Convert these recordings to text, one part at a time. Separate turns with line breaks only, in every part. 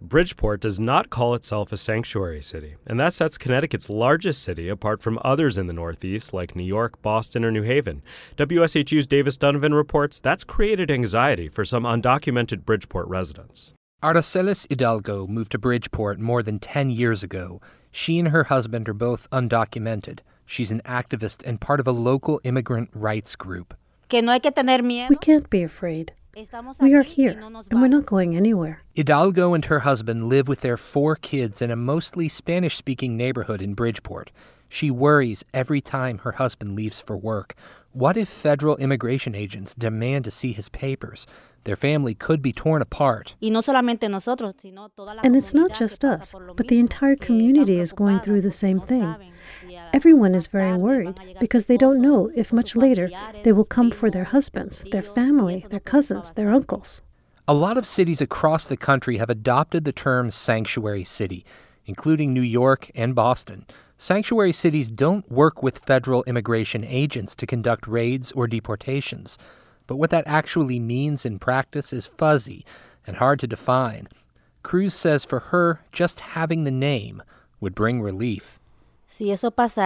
Bridgeport does not call itself a sanctuary city, and that sets Connecticut's largest city apart from others in the Northeast like New York, Boston, or New Haven. WSHU's Davis Donovan reports that's created anxiety for some undocumented Bridgeport residents.
Aracelis Hidalgo moved to Bridgeport more than 10 years ago. She and her husband are both undocumented. She's an activist and part of a local immigrant rights group.
We can't be afraid. We are here, and we're not going anywhere.
Hidalgo and her husband live with their 4 kids in a mostly Spanish-speaking neighborhood in Bridgeport. She worries every time her husband leaves for work. What if federal immigration agents demand to see his papers? Their family could be torn apart.
And it's not just us, but the entire community is going through the same thing. Everyone is very worried because they don't know if much later they will come for their husbands, their family, their cousins, their uncles.
A lot of cities across the country have adopted the term sanctuary city, including New York and Boston. Sanctuary cities don't work with federal immigration agents to conduct raids or deportations. But what that actually means in practice is fuzzy and hard to define. Cruz says for her, just having the name would bring relief.
If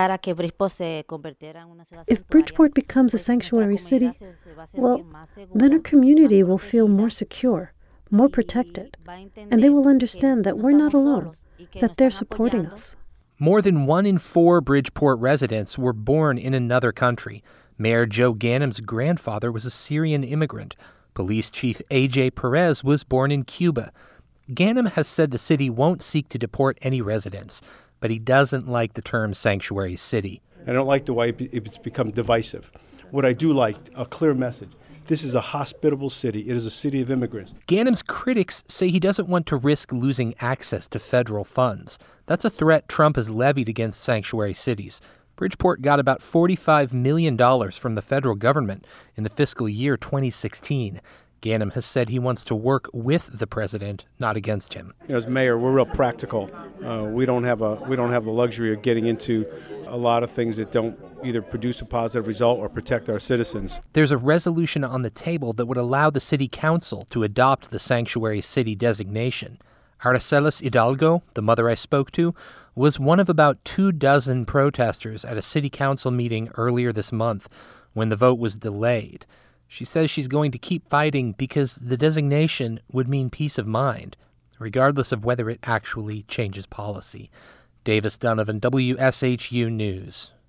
Bridgeport becomes a sanctuary city, well, then our community will feel more secure, more protected, and they will understand that we're not alone, that they're supporting us.
More than 1 in 4 Bridgeport residents were born in another country. Mayor Joe Ganem's grandfather was a Syrian immigrant. Police Chief A.J. Perez was born in Cuba. Ganem has said the city won't seek to deport any residents, but he doesn't like the term sanctuary city.
I don't like the way it's become divisive. What I do like, a clear message. This is a hospitable city. It is a city of immigrants.
Ganem's critics say he doesn't want to risk losing access to federal funds. That's a threat Trump has levied against sanctuary cities. Bridgeport got about $45 million from the federal government in the fiscal year 2016. Ganem has said he wants to work with the president, not against him.
As mayor, we're real practical. We don't have the luxury of getting into a lot of things that don't either produce a positive result or protect our citizens.
There's a resolution on the table that would allow the city council to adopt the sanctuary city designation. Aracelis Hidalgo, the mother I spoke to, was one of about 24 protesters at a city council meeting earlier this month when the vote was delayed. She says she's going to keep fighting because the designation would mean peace of mind, regardless of whether it actually changes policy. Davis Donovan, WSHU News.